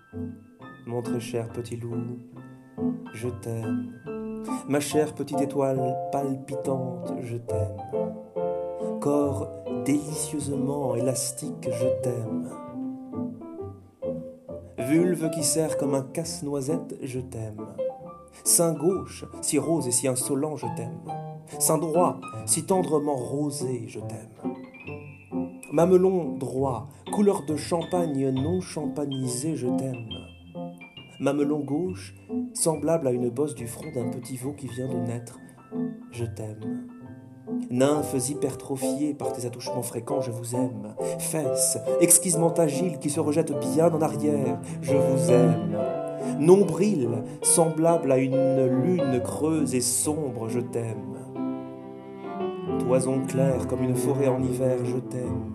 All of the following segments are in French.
Mon très cher petit loup, je t'aime. Ma chère petite étoile palpitante, je t'aime. Corps délicieusement élastique, je t'aime. Vulve qui serre comme un casse-noisette, je t'aime. Sein gauche, si rose et si insolent, je t'aime. Sein droit, si tendrement rosé, je t'aime. Mamelon droit, couleur de champagne non champagnisé, je t'aime. Mamelon gauche, semblable à une bosse du front d'un petit veau qui vient de naître, je t'aime. Nymphes hypertrophiées par tes attouchements fréquents, je vous aime. Fesses, exquisement agiles qui se rejettent bien en arrière, je vous aime. Nombril, semblable à une lune creuse et sombre, je t'aime. Toison claire comme une forêt en hiver, je t'aime.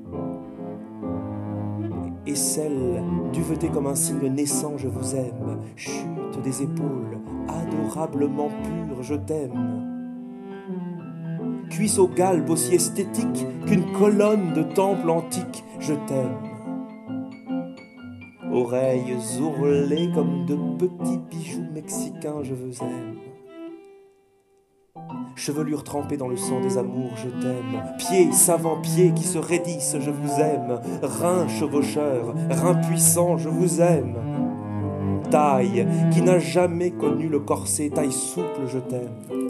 Aisselle, duvetée comme un cygne naissant, je vous aime. Chute des épaules, adorablement pure, je t'aime. Cuisse aux galbes aussi esthétique qu'une colonne de temple antique, je t'aime. Oreilles ourlées comme de petits bijoux mexicains, je vous aime. Chevelure trempée dans le sang des amours, je t'aime. Pieds, savants pieds qui se raidissent, je vous aime. Reins chevaucheurs, reins puissants, je vous aime. Taille qui n'a jamais connu le corset, taille souple, je t'aime.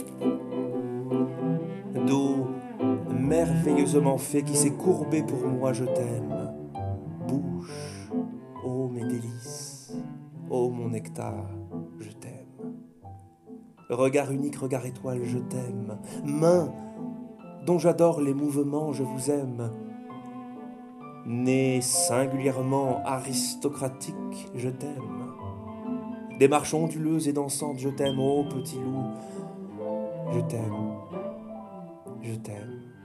Dos merveilleusement fait qui s'est courbé pour moi, je t'aime. Bouche, ô mes délices, ô mon nectar, je t'aime. Regard unique, regard étoile, je t'aime. Main dont j'adore les mouvements, je vous aime. Nez singulièrement aristocratique, je t'aime. Démarche onduleuse et dansante, je t'aime, ô petit loup, je t'aime, je t'aime.